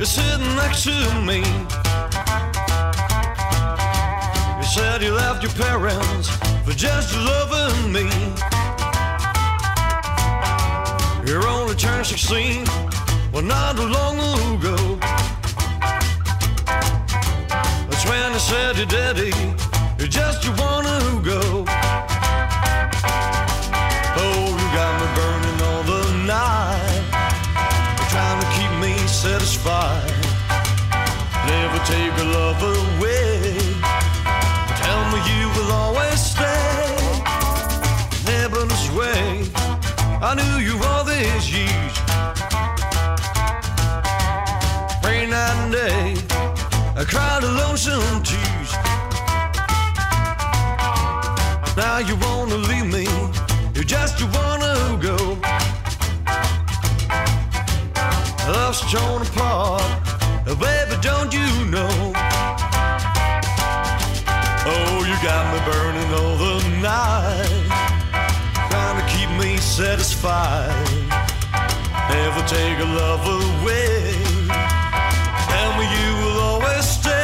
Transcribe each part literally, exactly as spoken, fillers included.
You're sitting next to me. You said you left your parents for just loving me. You're only turned sixteen, well, not long ago. That's when you said your daddy, you're just you wanna go. Oh, you got me burning all the night. You're trying to keep me satisfied. Never take your love away. Tell me you will always stay. Never this way. I knew you all these years. Praying night and day, I cried a lonesome tears. Now you wanna leave me, you just you wanna go. Love's torn apart, baby, don't you know? Oh, you got me burning all the night, trying to keep me satisfied. Never take a love away. Tell me you will always stay.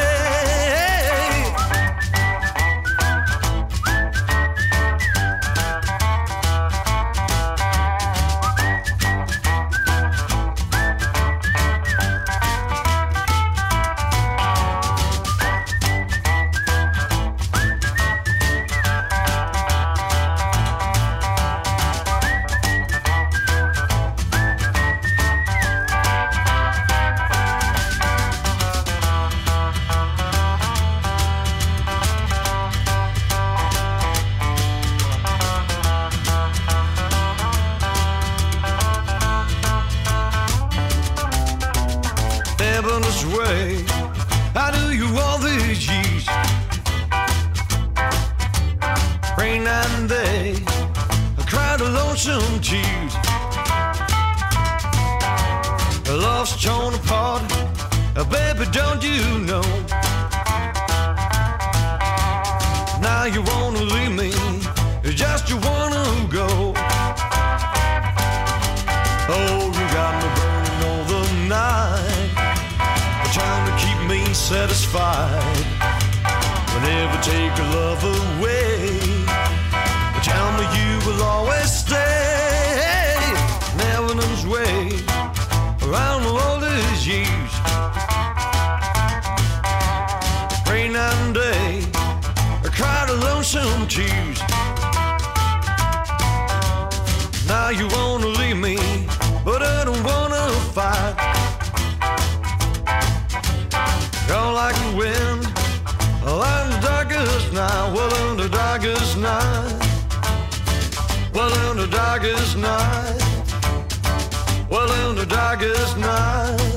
This way, I knew you all these years. Rain night and day, I cried a lonesome tears. Love's torn apart, baby, don't you know? Now you wanna leave me, just you wanna go. Oh, you got me burning all the night, trying to keep me satisfied. Will never take your love away. Tell me you will always stay. Never knows way around all these years. Rain night and day, I cried a lonesome tears. Now you wanna leave me, but I don't wanna fight. Gone like the wind, well, in the darkest night, well, in the darkest night, well, in the darkest night, well, in the darkest night.